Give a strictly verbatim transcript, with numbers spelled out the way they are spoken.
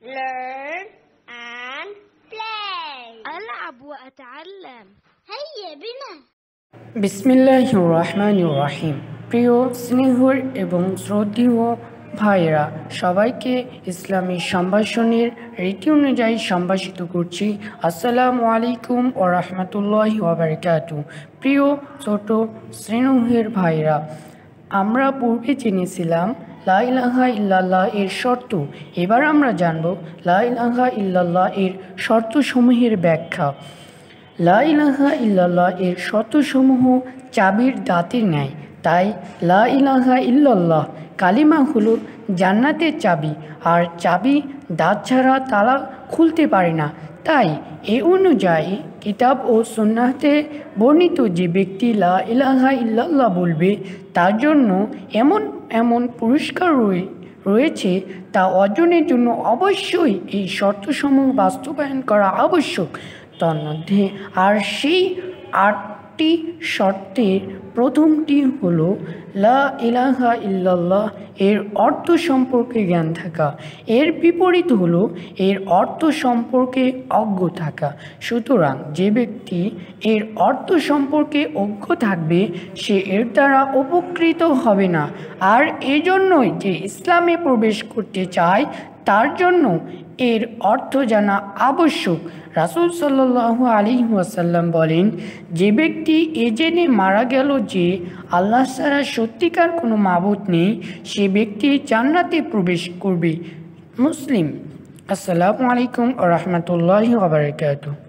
learn and play. ألعب وأتعلم. هيا بنا. বিসমিল্লাহির রহমানির রহিম। প্রিয় স্নেহর এবং শ্রদ্ধেয় ভাইয়েরা, সবাইকে ইসলামী সম্ভাষণের রীতি অনুযায়ী সম্ভাষিত করছি। আসসালামু আলাইকুম ও রহমতুল্লাহি ওয়া বারাকাতুহু। প্রিয় ছোট স্নেহের ভাইয়েরা, আমরা পূর্বে জেনেছিলাম লা ইলাহা ইল্লাল্লাহ এর শর্ত। এবার আমরা জানব লা ইলাহা ইল্লাল্লাহ এর শর্তসমূহের ব্যাখ্যা। লা ইলাহা ইল্লাল্লাহ এর শর্তসমূহ চাবির দাঁতের ন্যায়। তাই লা ইলাহা ইল্লাল্লাহ কালিমা হলো জান্নাতের চাবি, আর চাবি দাঁত ছাড়া তালা খুলতে পারে না। তাই এ অনুযায়ী কিতাব ও সুন্নাহতে বর্ণিত যে ব্যক্তি লা ইলাহা ইল্লাল্লাহ বলবে তার জন্য এমন এমন পুরস্কার রয়ে রয়েছে তা অর্জনের জন্য অবশ্যই এই শর্তসমূহ বাস্তবায়ন করা আবশ্যক। তন্মধ্যে আর সেই আটটি শর্তের প্রথমটি হলো লা ইলাহা ইল্লাল্লাহ এর অর্থ সম্পর্কে জ্ঞান থাকা। এর বিপরীত হলো এর অর্থ সম্পর্কে অজ্ঞ থাকা। সুতরাং যে ব্যক্তি এর অর্থ সম্পর্কে অজ্ঞ থাকবে সে এর দ্বারা উপকৃত হবে না। আর এজন্যই যে ইসলামে প্রবেশ করতে চায় তার জন্য এর অর্থ জানা আবশ্যক। রাসূল সাল্লাল্লাহু আলাইহি ওয়াসাল্লাম বলেন, যে ব্যক্তি এ জেনে মারা গেল যে আল্লাহ ছাড়া সত্যিকার কোনো মাবুদ নেই, সে ব্যক্তি জান্নাতে প্রবেশ করবে। মুসলিম। আসসালামু আলাইকুম ওয়া রাহমাতুল্লাহি ওয়া বারাকাতুহু।